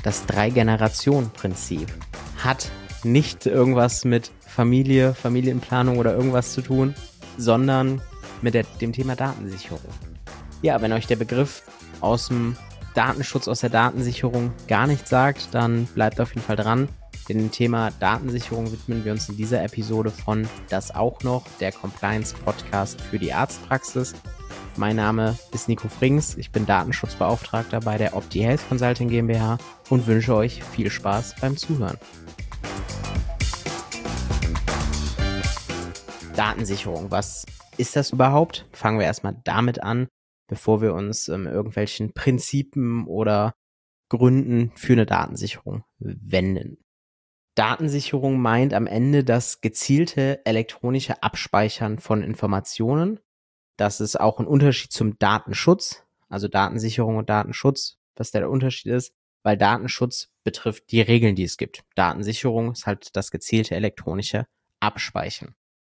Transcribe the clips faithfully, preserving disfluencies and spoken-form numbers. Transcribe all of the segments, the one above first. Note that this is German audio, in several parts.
Das Drei-Generationen-Prinzip hat nicht irgendwas mit Familie, Familienplanung oder irgendwas zu tun, sondern mit der, dem Thema Datensicherung. Ja, wenn euch der Begriff aus dem Datenschutz, aus der Datensicherung gar nichts sagt, dann bleibt auf jeden Fall dran. Denn dem Thema Datensicherung widmen wir uns in dieser Episode von Das auch noch, der Compliance-Podcast für die Arztpraxis. Mein Name ist Nico Frings, ich bin Datenschutzbeauftragter bei der Opti Health Consulting GmbH und wünsche euch viel Spaß beim Zuhören. Datensicherung, was ist das überhaupt? Fangen wir erstmal damit an, bevor wir uns ähm, irgendwelchen Prinzipien oder Gründen für eine Datensicherung wenden. Datensicherung meint am Ende das gezielte elektronische Abspeichern von Informationen. Das ist auch ein Unterschied zum Datenschutz, also Datensicherung und Datenschutz, was der Unterschied ist, weil Datenschutz betrifft die Regeln, die es gibt. Datensicherung ist halt das gezielte elektronische Abspeichern.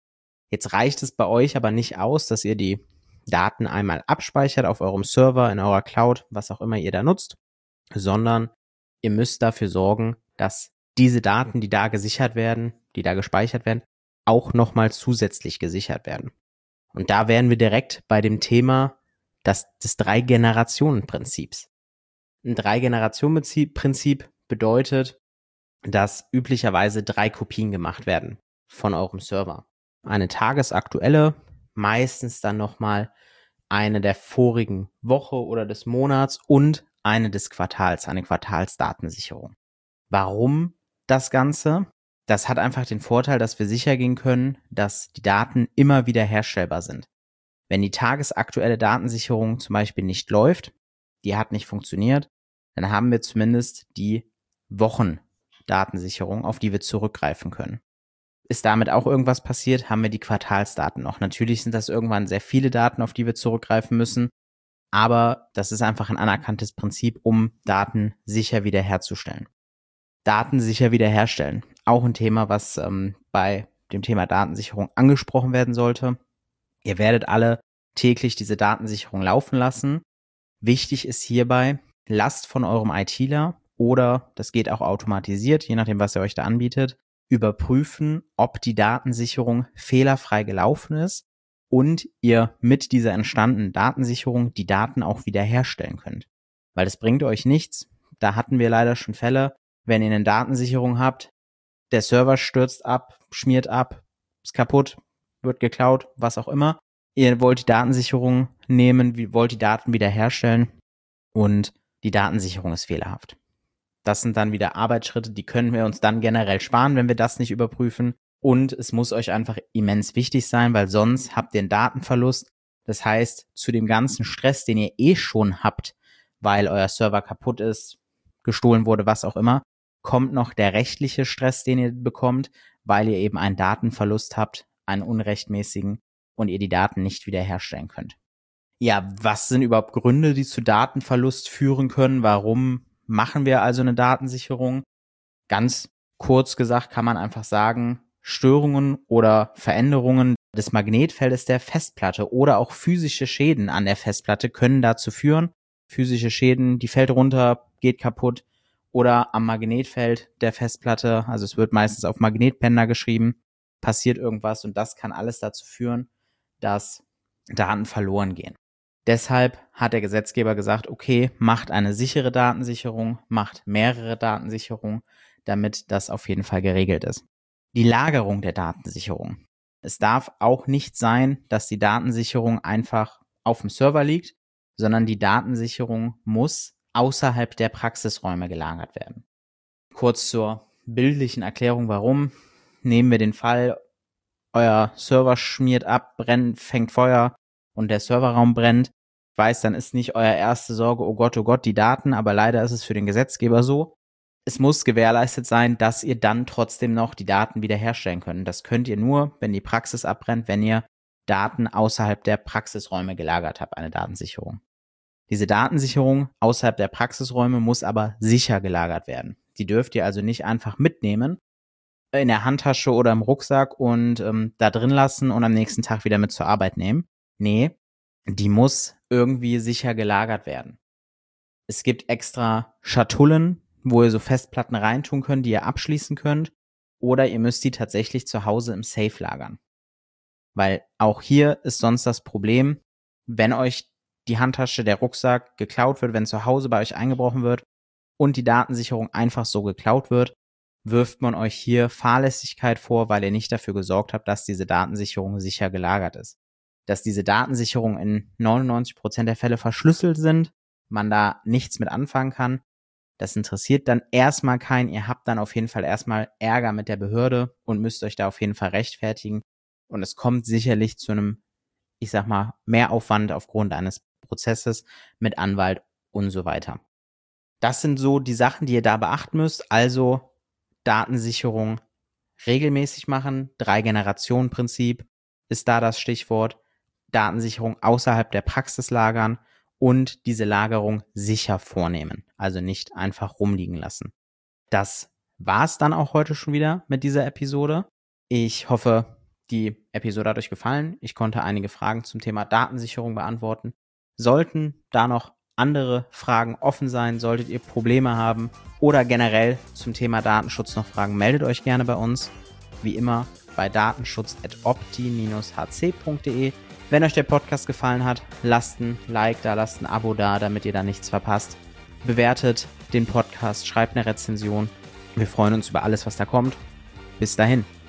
Jetzt reicht es bei euch aber nicht aus, dass ihr die Daten einmal abspeichert auf eurem Server, in eurer Cloud, was auch immer ihr da nutzt, sondern ihr müsst dafür sorgen, dass diese Daten, die da gesichert werden, die da gespeichert werden, auch nochmal zusätzlich gesichert werden. Und da wären wir direkt bei dem Thema das, des Drei-Generationen-Prinzips. Ein Drei-Generationen-Prinzip bedeutet, dass üblicherweise drei Kopien gemacht werden von eurem Server. Eine tagesaktuelle, meistens dann nochmal eine der vorigen Woche oder des Monats und eine des Quartals, eine Quartalsdatensicherung. Warum das Ganze? Das hat einfach den Vorteil, dass wir sicher gehen können, dass die Daten immer wieder herstellbar sind. Wenn die tagesaktuelle Datensicherung zum Beispiel nicht läuft, die hat nicht funktioniert, dann haben wir zumindest die Wochendatensicherung, auf die wir zurückgreifen können. Ist damit auch irgendwas passiert, haben wir die Quartalsdaten noch. Natürlich sind das irgendwann sehr viele Daten, auf die wir zurückgreifen müssen, aber das ist einfach ein anerkanntes Prinzip, um Daten sicher wiederherzustellen. Daten sicher wiederherstellen. Auch ein Thema, was ähm, bei dem Thema Datensicherung angesprochen werden sollte. Ihr werdet alle täglich diese Datensicherung laufen lassen. Wichtig ist hierbei, lasst von eurem ITler oder, das geht auch automatisiert, je nachdem, was er euch da anbietet, überprüfen, ob die Datensicherung fehlerfrei gelaufen ist und ihr mit dieser entstandenen Datensicherung die Daten auch wiederherstellen könnt. Weil das bringt euch nichts. Da hatten wir leider schon Fälle, wenn ihr eine Datensicherung habt, der Server stürzt ab, schmiert ab, ist kaputt, wird geklaut, was auch immer. Ihr wollt die Datensicherung nehmen, wollt die Daten wiederherstellen und die Datensicherung ist fehlerhaft. Das sind dann wieder Arbeitsschritte, die können wir uns dann generell sparen, wenn wir das nicht überprüfen. Und es muss euch einfach immens wichtig sein, weil sonst habt ihr einen Datenverlust. Das heißt, zu dem ganzen Stress, den ihr eh schon habt, weil euer Server kaputt ist, gestohlen wurde, was auch immer, kommt noch der rechtliche Stress, den ihr bekommt, weil ihr eben einen Datenverlust habt, einen unrechtmäßigen, und ihr die Daten nicht wiederherstellen könnt. Ja, was sind überhaupt Gründe, die zu Datenverlust führen können? Warum machen wir also eine Datensicherung? Ganz kurz gesagt kann man einfach sagen, Störungen oder Veränderungen des Magnetfeldes der Festplatte oder auch physische Schäden an der Festplatte können dazu führen, physische Schäden, die fällt runter, geht kaputt, oder am Magnetfeld der Festplatte, also es wird meistens auf Magnetbänder geschrieben, passiert irgendwas und das kann alles dazu führen, dass Daten verloren gehen. Deshalb hat der Gesetzgeber gesagt, okay, macht eine sichere Datensicherung, macht mehrere Datensicherungen, damit das auf jeden Fall geregelt ist. Die Lagerung der Datensicherung. Es darf auch nicht sein, dass die Datensicherung einfach auf dem Server liegt, sondern die Datensicherung muss außerhalb der Praxisräume gelagert werden. Kurz zur bildlichen Erklärung, warum. Nehmen wir den Fall, euer Server schmiert ab, brennt, fängt Feuer und der Serverraum brennt. Ich weiß, dann ist nicht euer erste Sorge, oh Gott, oh Gott, die Daten, aber leider ist es für den Gesetzgeber so. Es muss gewährleistet sein, dass ihr dann trotzdem noch die Daten wiederherstellen könnt. Das könnt ihr nur, wenn die Praxis abbrennt, wenn ihr Daten außerhalb der Praxisräume gelagert habt, eine Datensicherung. Diese Datensicherung außerhalb der Praxisräume muss aber sicher gelagert werden. Die dürft ihr also nicht einfach mitnehmen, in der Handtasche oder im Rucksack und ähm, da drin lassen und am nächsten Tag wieder mit zur Arbeit nehmen. Nee, die muss irgendwie sicher gelagert werden. Es gibt extra Schatullen, wo ihr so Festplatten reintun könnt, die ihr abschließen könnt, oder ihr müsst die tatsächlich zu Hause im Safe lagern. Weil auch hier ist sonst das Problem, wenn euch die Handtasche, der Rucksack geklaut wird, wenn zu Hause bei euch eingebrochen wird und die Datensicherung einfach so geklaut wird, wirft man euch hier Fahrlässigkeit vor, weil ihr nicht dafür gesorgt habt, dass diese Datensicherung sicher gelagert ist. Dass diese Datensicherungen in neunundneunzig Prozent der Fälle verschlüsselt sind, man da nichts mit anfangen kann, das interessiert dann erstmal keinen. Ihr habt dann auf jeden Fall erstmal Ärger mit der Behörde und müsst euch da auf jeden Fall rechtfertigen. Und es kommt sicherlich zu einem, ich sag mal, Mehraufwand aufgrund eines Prozesses mit Anwalt und so weiter. Das sind so die Sachen, die ihr da beachten müsst. Also Datensicherung regelmäßig machen. Drei-Generationen-Prinzip ist da das Stichwort. Datensicherung außerhalb der Praxis lagern und diese Lagerung sicher vornehmen. Also nicht einfach rumliegen lassen. Das war's dann auch heute schon wieder mit dieser Episode. Ich hoffe, die Episode hat euch gefallen. Ich konnte einige Fragen zum Thema Datensicherung beantworten. Sollten da noch andere Fragen offen sein, solltet ihr Probleme haben oder generell zum Thema Datenschutz noch Fragen, meldet euch gerne bei uns. Wie immer bei datenschutz at opti dash h c punkt d e. Wenn euch der Podcast gefallen hat, lasst ein Like da, lasst ein Abo da, damit ihr da nichts verpasst. Bewertet den Podcast, schreibt eine Rezension. Wir freuen uns über alles, was da kommt. Bis dahin.